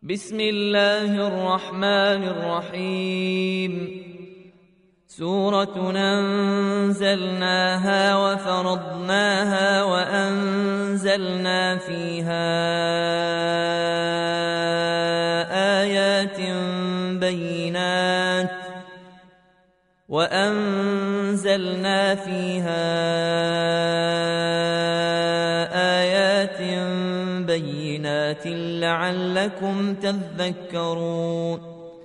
بسم الله الرحمن الرحيم. سورة أنزلناها وفرضناها وأنزلنا فيها آيات بينات لعلكم تذكرون.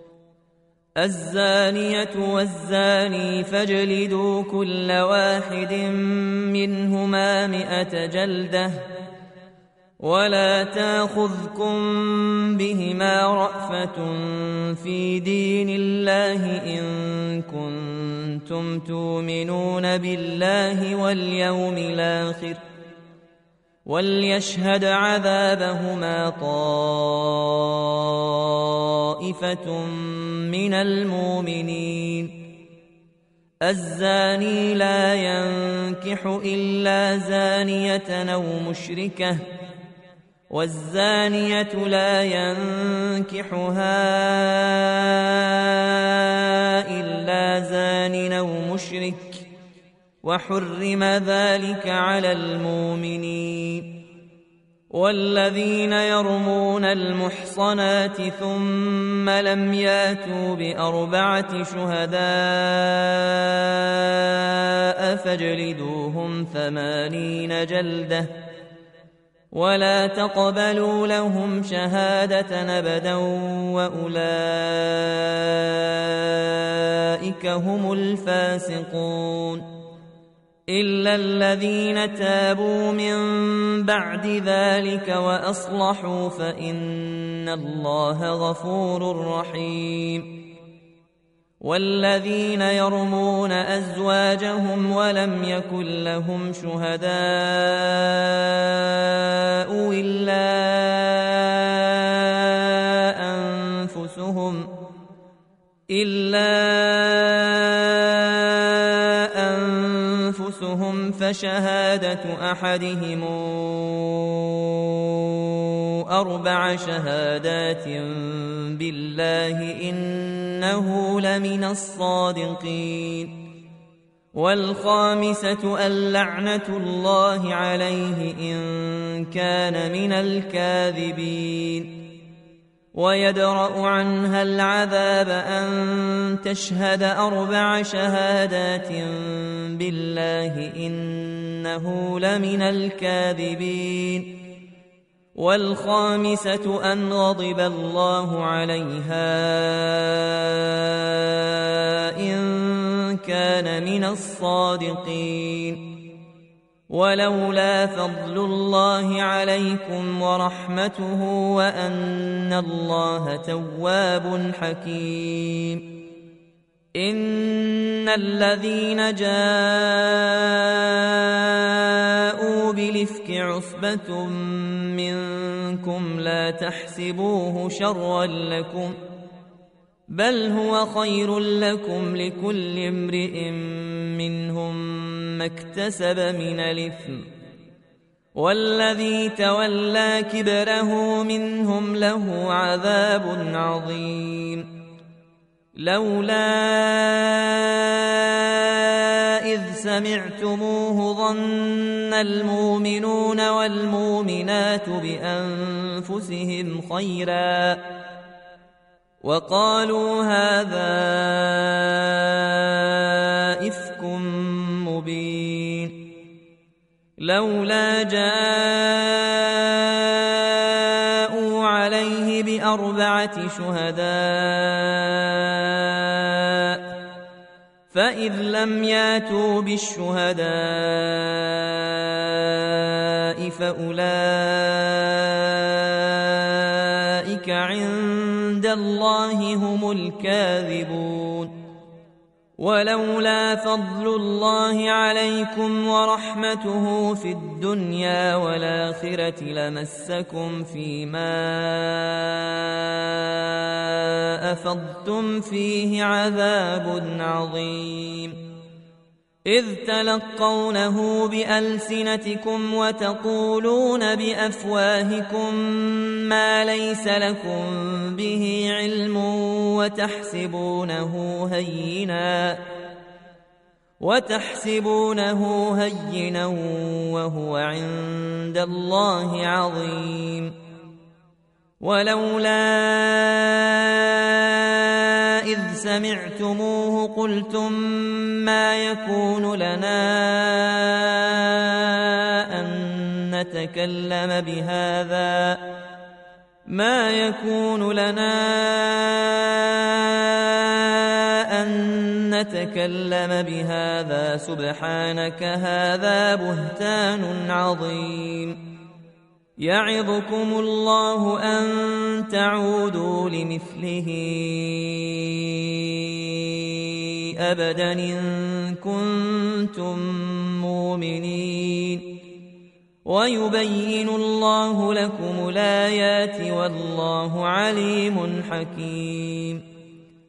الزانية والزاني فاجلدوا كل واحد منهما 100 جلدة ولا تأخذكم بهما رأفة في دين الله إن كنتم تؤمنون بالله واليوم الآخر، وليشهد عذابهما طائفة من المؤمنين. الزاني لا ينكح إلا زانية أو مشركة، والزانية لا ينكحها إلا زان أو مشرك، وحرم ذلك على المؤمنين. والذين يرمون المحصنات ثم لم ياتوا ب4 شهداء فاجلدوهم 80 جلدة ولا تقبلوا لهم شهادة أبدا وأولئك هم الفاسقون. إلا الذين تابوا من بعد ذلك وأصلحوا فإن الله غفور رحيم. والذين يرمون أزواجهم ولم يكن لهم شهداء إلا أنفسهم فشهادة أحدهم 4 شهادات بالله إنه لمن الصادقين. والخامسة اللعنة الله عليه إن كان من الكاذبين. ويدرأ عنها العذاب أن تشهد 4 شهادات بالله إنه لمن الكاذبين. والخامسة أن غضب الله عليها إن كان من الصادقين. ولولا فضل الله عليكم ورحمته وأن الله تواب حكيم. إن الذين جاءوا بالإفك عصبة منكم لا تحسبوه شرا لكم بل هو خير لكم، لكل امرئ منهم ما اكتسب من الإثم، والذي تولى كبره منهم له عذاب عظيم. لولا إذ سمعتموه ظن المؤمنون والمؤمنات بأنفسهم خيرا وقالوا هذا إفك مبين. لولا جاءوا عليه ب4 شهداء فإذ لم ياتوا بالشهداء فأولئك عند الله هم الكاذبون. ولولا فضل الله عليكم ورحمته في الدنيا والآخرة لمسكم فيما أفضتم فيه عذاب عظيم. إذ تلقونه بألسنتكم وتقولون بأفواهكم ما ليس لكم به علم وتحسبونه هينا وهو عند الله عظيم. ولولا إذ سمعتموه قلتم ما يكون لنا أن نتكلم بهذا سبحانك هذا بهتان عظيم. يعظكم الله أن تعودوا لمثله أبدا إن كنتم مؤمنين. ويبين الله لكم الآيات والله عليم حكيم.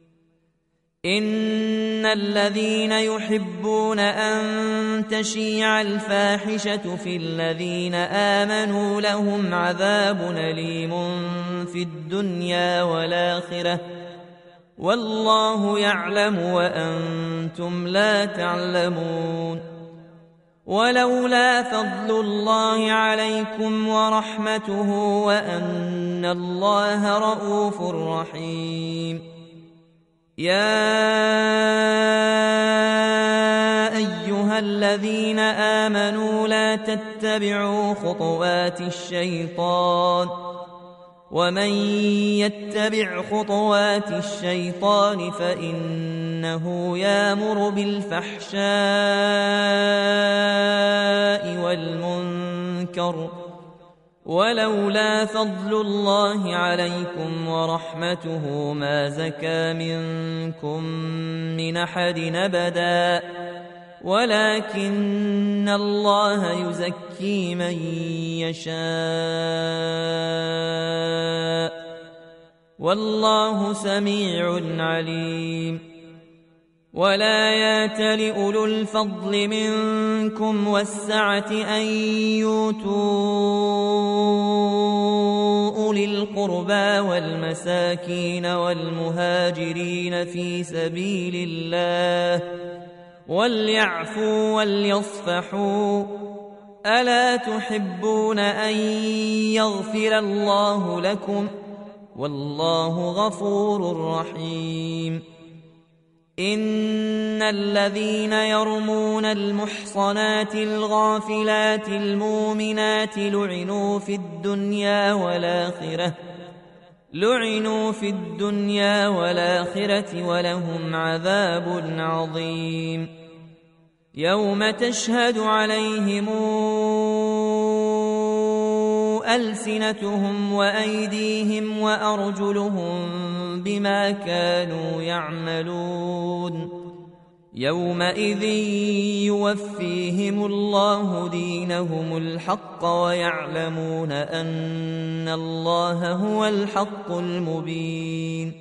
إن الذين يحبون أن تشيع الفاحشة في الذين آمنوا لهم عذاب أليم في الدنيا والآخرة والله يعلم وأنتم لا تعلمون. ولولا فضل الله عليكم ورحمته وأن الله رءوف رحيم. يا أيها الذين آمنوا لا تتبعوا خطوات الشيطان ومن يتبع خطوات الشيطان فإنه يأمر بالفحشاء والمنكر. ولولا فضل الله عليكم ورحمته ما زكى منكم من أحد أبدا ولكن الله يزكي من يشاء والله سميع عليم. ولا يأتل أولو الفضل منكم والسعة أن يؤتوا أولي القربى والمساكين والمهاجرين في سبيل الله وليعفوا وليصفحوا. ألا تحبون أن يغفر الله لكم والله غفور رحيم. إن الذين يرمون المحصنات الغافلات المؤمنات لعنوا في الدنيا والآخرة ولهم عذاب عظيم. يوم تشهد عليهم ألسنتهم وأيديهم وأرجلهم بما كانوا يعملون. يومئذ يوفيهم الله دينهم الحق ويعلمون أن الله هو الحق المبين.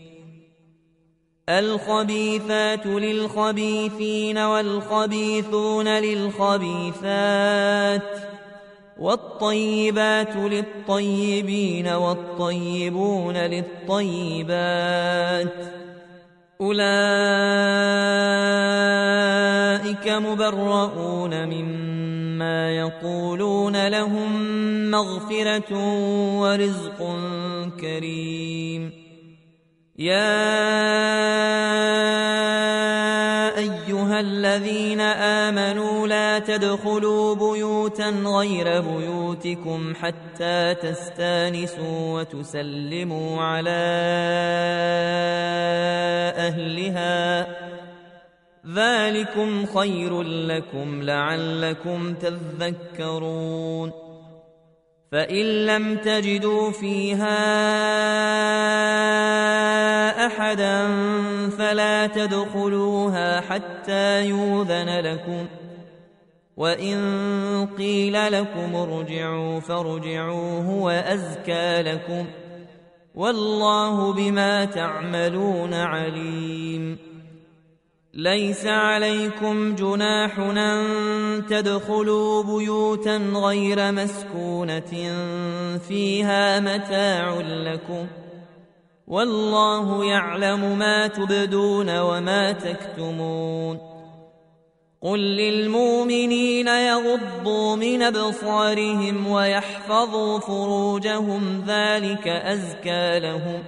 الخبيثات للخبيثين والخبيثون للخبيثات والطيبات للطيبين والطيبون للطيبات. أولئك مبرؤون مما يقولون لهم مغفرة ورزق كريم. يا أيها الذين آمنوا لا تدخلوا بيوتا غير بيوتكم حتى تستانسوا وتسلموا على أهلها ذلكم خير لكم لعلكم تذكرون. فإن لم تجدوا فيها أحدا فلا تدخلوها حتى يؤذن لكم وإن قيل لكم ارجعوا فارجعوا هو أزكى لكم والله بما تعملون عليم. ليس عليكم جناح أن تدخلوا بيوتا غير مسكونة فيها متاع لكم والله يعلم ما تبدون وما تكتمون قل للمؤمنين يغضوا من أبصارهم ويحفظوا فروجهم ذلك أزكى لهم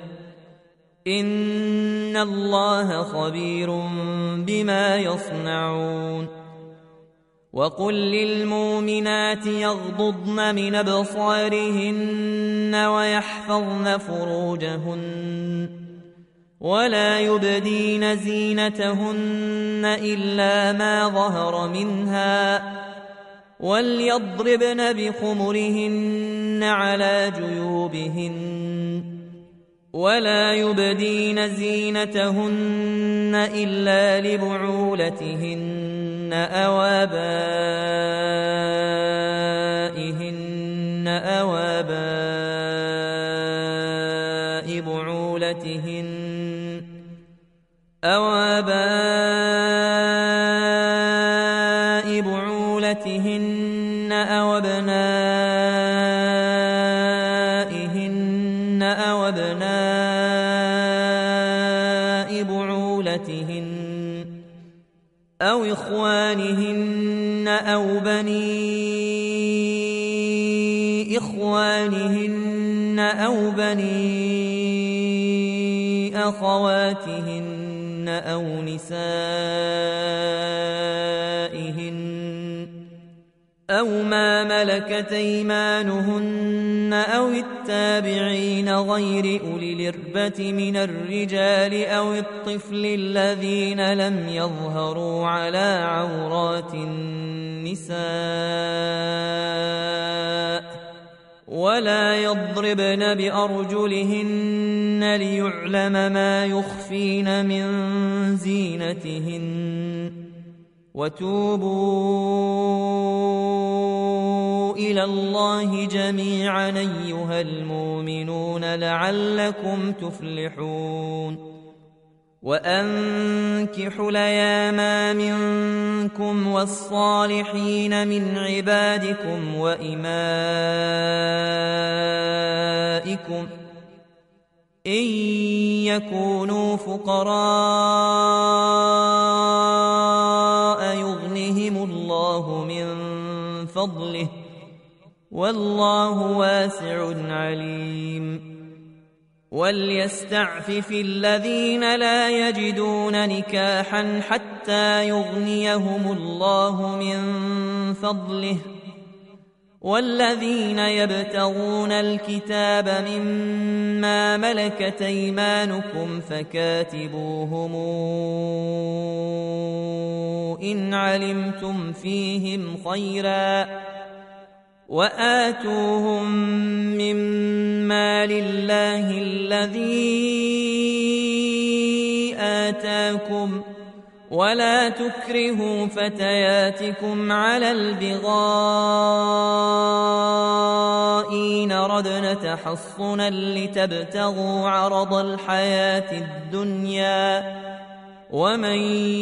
إن الله خبير بما يصنعون وقل للمؤمنات يغضضن من أبصارهن ويحفظن فروجهن ولا يبدين زينتهن إلا ما ظهر منها وليضربن بخمرهن على جيوبهن ولا يبدين زينتهن إلا لبعولتهن أو آبائهن أو آباء بعولتهن أو آباء بعولتهن أو أبنائهن أو أبناء بعولتهن أو إخوانهن أو بني إخوانهن أو بني أخواتهن أو نسائهن أو ما ملكت أيمانهن أو التابعين غير أولي الإربة من الرجال أو الطفل الذين لم يظهروا على عورات النساء ولا يضربن بأرجلهن ليعلم ما يخفين من زينتهن وتوبوا إلى الله جميعا أيها المؤمنون لعلكم تفلحون وأنكحوا الأيام منكم والصالحين من عبادكم وإمائكم إن يكونوا فقراء يغنهم الله من فضله والله واسع عليم وليستعفف الذين لا يجدون نكاحا حتى يغنيهم الله من فضله والذين يبتغون الكتاب مما ملكت أيمانكم فكاتبوهم إن علمتم فيهم خيرا وآتوهم مما لله الذي آتاكم ولا تكرهوا فتياتكم على البغاء إن ردن تحصنا لتبتغوا عرض الحياة الدنيا ومن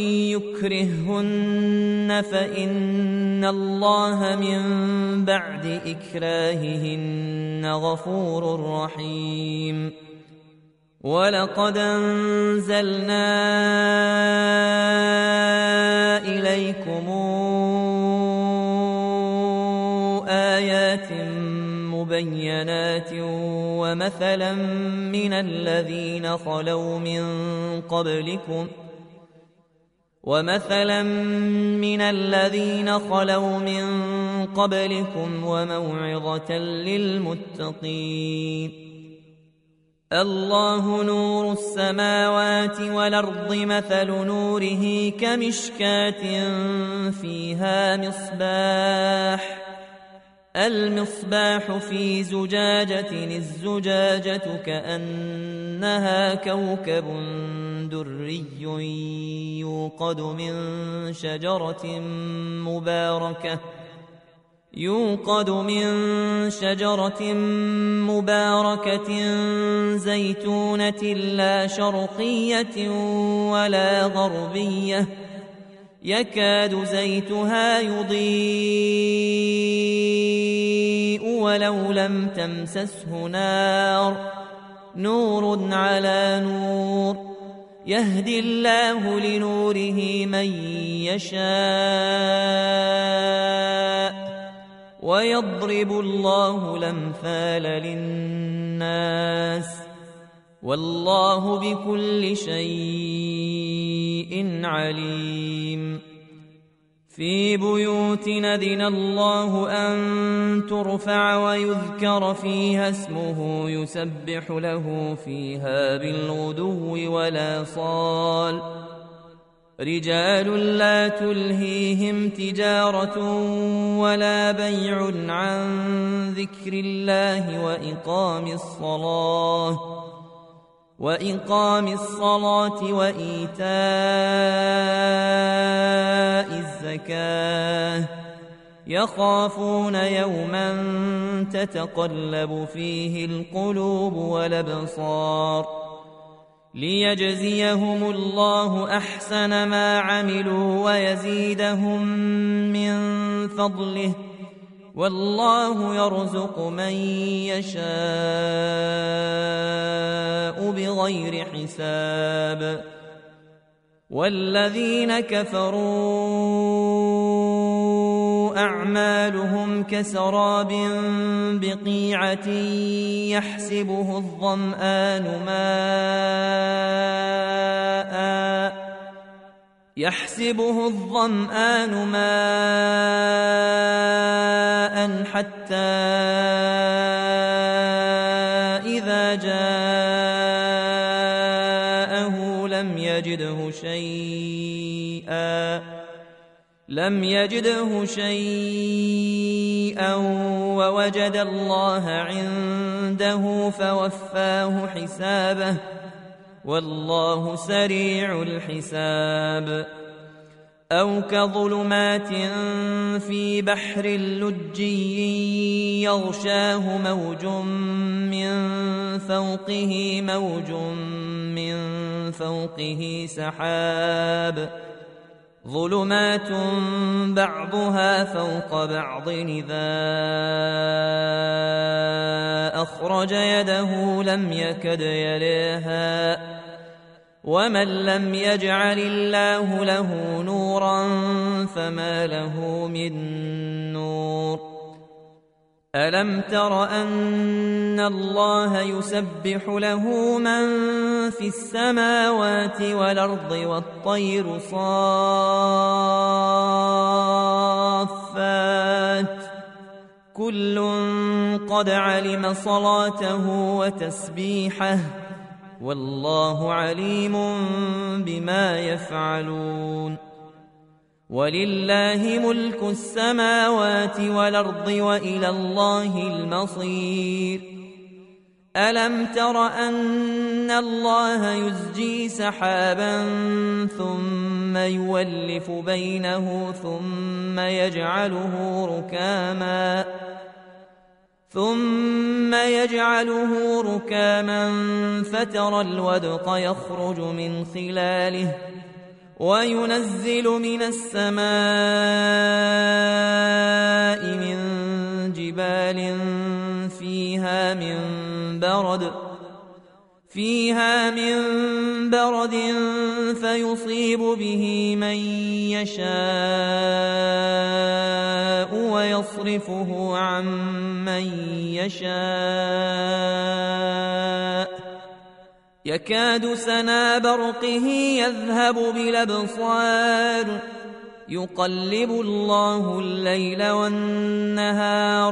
يكرههن فإن الله من بعد إكراههن غفور رحيم ولقد أنزلنا إليكم آيات مبينات ومثلا من الذين خلوا من قبلكم وموعظة للمتقين الله نور السماوات والأرض مثل نوره كمشكاة فيها المصباح في زجاجة الزجاجة كأنها كوكب دري يوقد من شجرة يوقد من شجرة مباركة زيتونة لا شرقية ولا غربية يكاد زيتها يضيء ولو لم تمسسه نار نور على نور يهدي الله لنوره من يشاء ويضرب الله الأمثال للناس والله بكل شيء عليم في بيوت أذن الله أن ترفع ويذكر فيها اسمه يسبح له فيها بالغدو والآصال رجال لا تلهيهم تجارة ولا بيع عن ذكر الله وإقام الصلاة وإيتاء الزكاة يخافون يوما تتقلب فيه القلوب والأبصار ليجزيهم الله أحسن ما عملوا ويزيدهم من فضله والله يرزق من يشاء بغير حساب والذين كفروا أعمالهم كسراب بقيعة يحسبه الظمآن ماء حتى إذا جاءه لم يجده شيئا ووجد الله عنده فوفاه حسابه والله سريع الحساب أو كظلمات في بحر لجي يغشاه موج من فوقه سحاب ظلمات بعضها فوق بعض إذا أخرج يده لم يكد يريها ومن لم يجعل الله له نورا فما له من نور ألم تر أن الله يسبح له من في السماوات والأرض والطير صافات كل قد علم صلاته وتسبيحه والله عليم بما يفعلون ولله ملك السماوات والأرض وإلى الله المصير ألم تر أن الله يزجي سحابا ثم يولف بينه ثم يجعله ركاما فترى الودق يخرج من خلاله وينزل من السماء من جبال فيها من برد فيصيب به من يشاء ويصرفه عن من يشاء يكاد سنا برقه يذهب بالأبصار يقلب الله الليل والنهار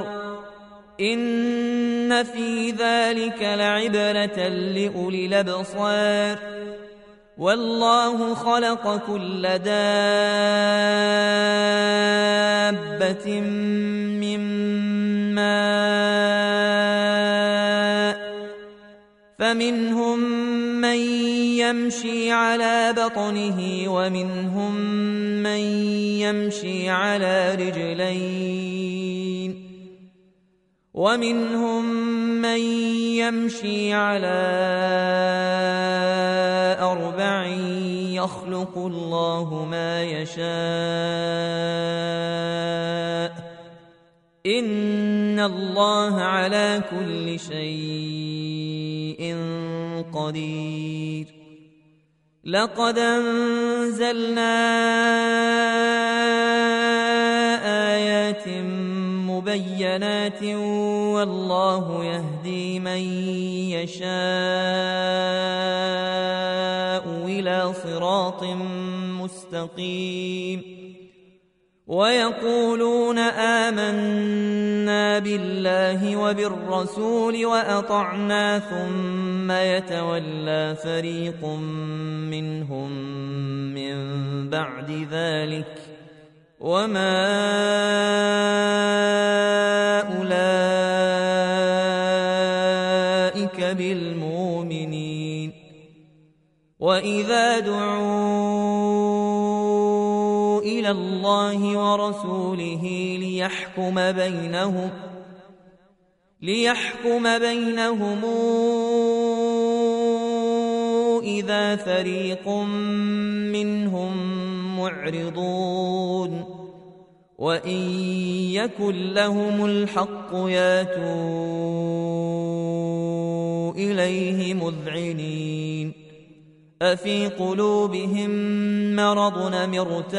إن في ذلك لعبرة لأولي الأبصار والله خلق كل دابة من ماء فمنهم من يمشي على بطنه ومنهم من يمشي على رجلين ومنهم من يمشي على 4 يخلق الله ما يشاء إن الله على كل شيء قدير لقد أنزلنا آيات مبينات والله يهدي من يشاء إلى صراط مستقيم ويقولون آمنا بالله وبالرسول وأطعنا ثم يتولى فريق منهم من بعد ذلك وما أولئك بالمؤمنين وإذا دعوا إلى الله ورسوله ليحكم بينهم إذا فريق منهم معرضون وإن يكن لهم الحق ياتوا إليه مذعنين أفي قلوبهم مرض أم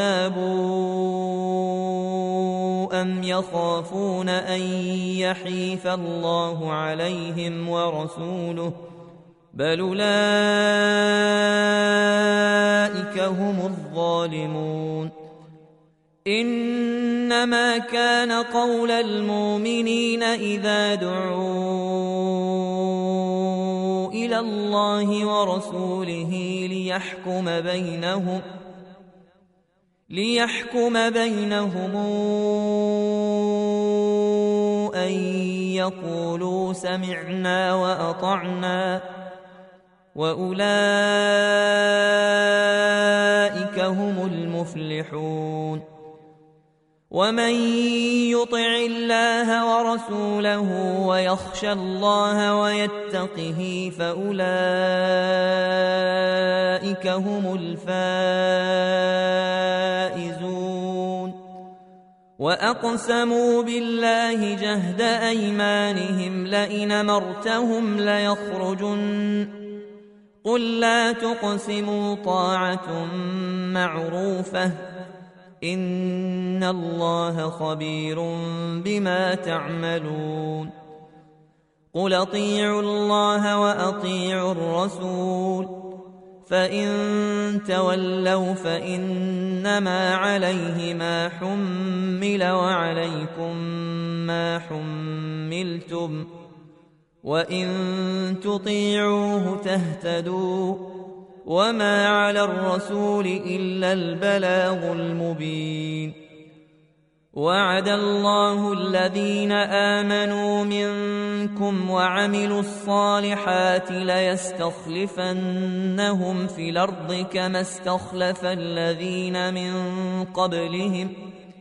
ارتابوا أم يخافون أن يحيف الله عليهم ورسوله بل أولئك هم الظالمون إنما كان قول المؤمنين إذا دعوا إلى الله ورسوله ليحكم بينهم أن يقولوا سمعنا وأطعنا وأولئك هم المفلحون ومن يطع الله ورسوله ويخشى الله ويتقه فأولئك هم الفائزون وأقسموا بالله جهد أيمانهم لئن أمرتهم ليخرجن قل لا تقسموا طاعة معروفة إن الله خبير بما تعملون قل أطيعوا الله وأطيعوا الرسول فإن تولوا فإنما عليه ما حمل وعليكم ما حملتم وإن تطيعوه تهتدوا وما على الرسول إلا البلاغ المبين وعد الله الذين آمنوا منكم وعملوا الصالحات ليستخلفنهم في الأرض كما استخلف الذين من قبلهم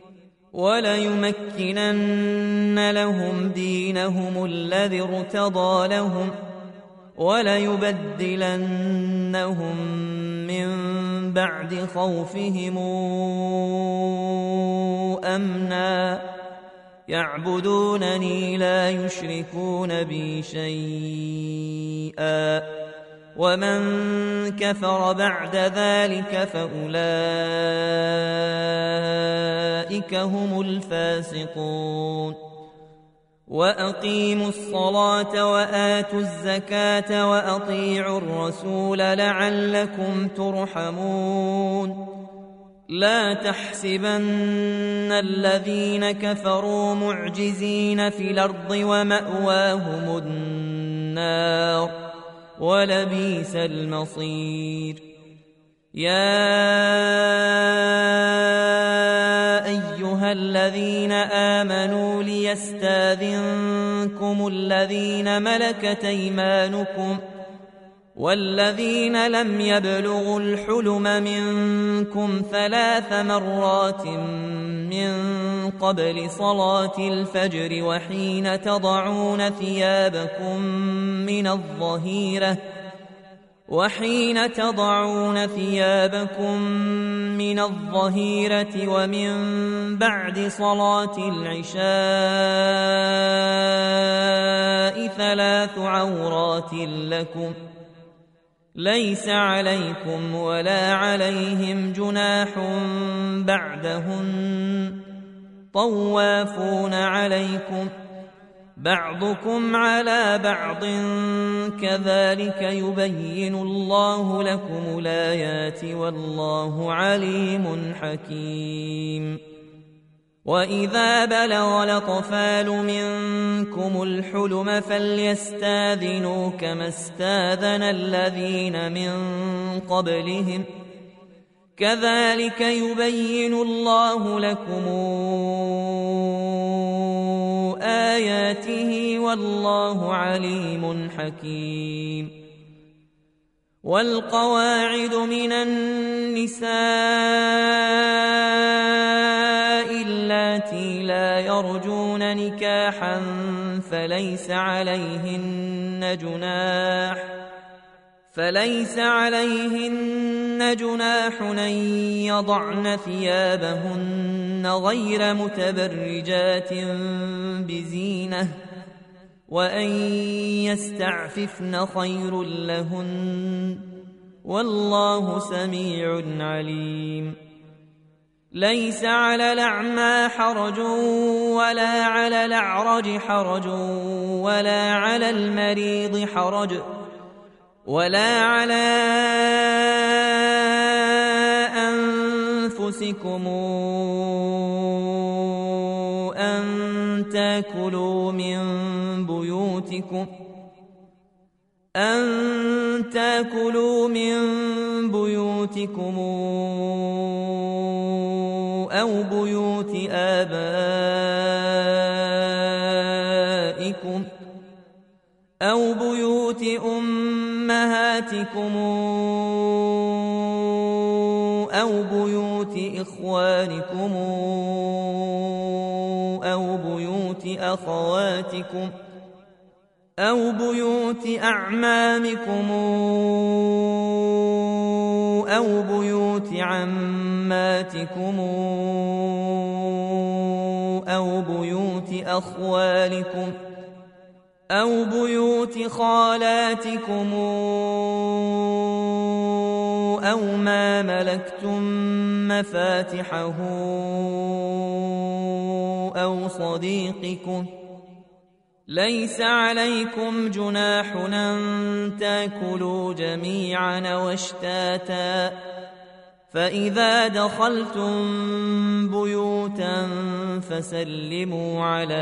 وليمكنن لهم دينهم الذي ارتضى لهم وليبدلنهم من بعد خوفهم أمنا يعبدونني لا يشركون بي شيئا ومن كفر بعد ذلك فأولئك هم الفاسقون وأقيموا الصلاة وآتوا الزكاة وأطيعوا الرسول لعلكم ترحمون لا تحسبن الذين كفروا معجزين في الأرض ومأواهم النار ولبئس المصير يا أيها الذين آمنوا ليستاذنكم الذين ملكت أيمانكم والذين لم يبلغوا الحلم منكم 3 مرات من قبل صلاة الفجر وحين تضعون ثيابكم من الظهيرة ومن بعد صلاة العشاء 3 عورات لكم ليس عليكم ولا عليهم جناح بعدهن طوافون عليكم بعضكم على بعض كذلك يبين الله لكم الآيات والله عليم حكيم. وإذا بلغ الأطفال منكم الحلم فليستاذنوا كما استاذن الذين من قبلهم كذلك يبين الله لكم آياته والله عليم حكيم. والقواعد من النساء اللاتي لا يرجون نكاحا فليس عليهن جناح أن يضعن ثيابهن غير متبرجات بزينة وأن يستعففن خير لهن والله سميع عليم. ليس على الأعمى حرج ولا على الأعرج حرج ولا على المريض حرج ولا على أنفسكم أن تأكلوا من بيوتكم أو بيوت آبائكم أو بيوت أمهاتكم أو بيوت إخوانكم أو بيوت أخواتكم أو بيوت أعمامكم أو بيوت عماتكم أو بيوت أخوالكم أو بيوت خالاتكم أو ما ملكتم مفاتحه أو صديقكم. ليس عليكم جناح أن تأكلوا جميعا واشتاتا فإذا دخلتم بيوتا فسلموا على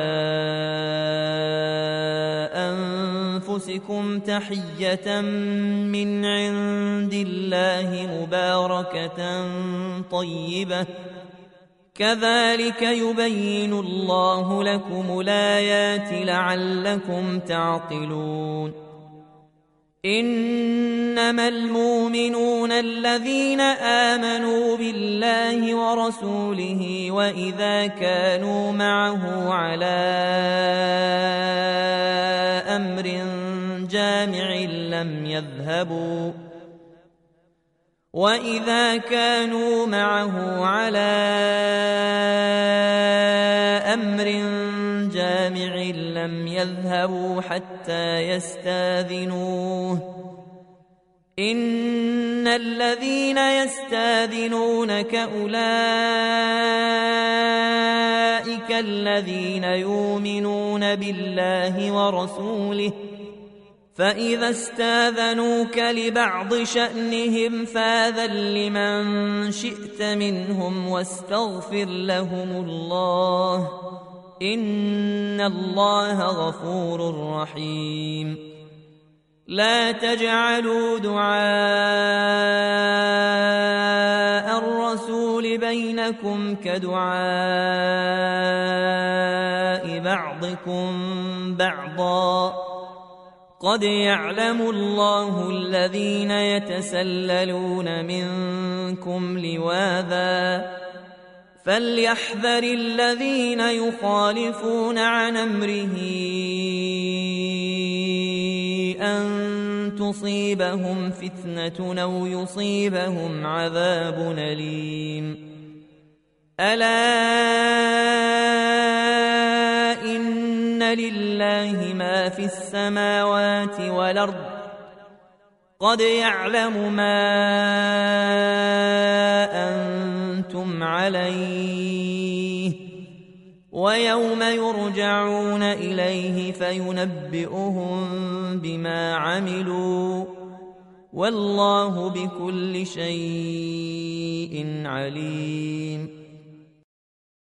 أنفسكم تحية من عند الله مباركة طيبة كذلك يبين الله لكم الآيات لعلكم تعقلون. إنما المؤمنون الذين آمنوا بالله ورسوله وإذا كانوا معه على أمر جامع لم يذهبوا حتى يستاذنوه إن الذين يستاذنونك أولئك الذين يؤمنون بالله ورسوله فإذا استاذنوك لبعض شأنهم فاذن لمن شئت منهم واستغفر لهم الله إن الله غفور رحيم. لا تجعلوا دعاء الرسول بينكم كدعاء بعضكم بعضا قد يعلم الله الذين يتسللون منكم لواذا فليحذر الذين يخالفون عن أمره أن تصيبهم فتنة أو يصيبهم عذاب أليم ألا إن لله ما في السماوات والأرض قد يعلم ما أنتم عليه ويوم يرجعون إليه فينبئهم بما عملوا والله بكل شيء عليم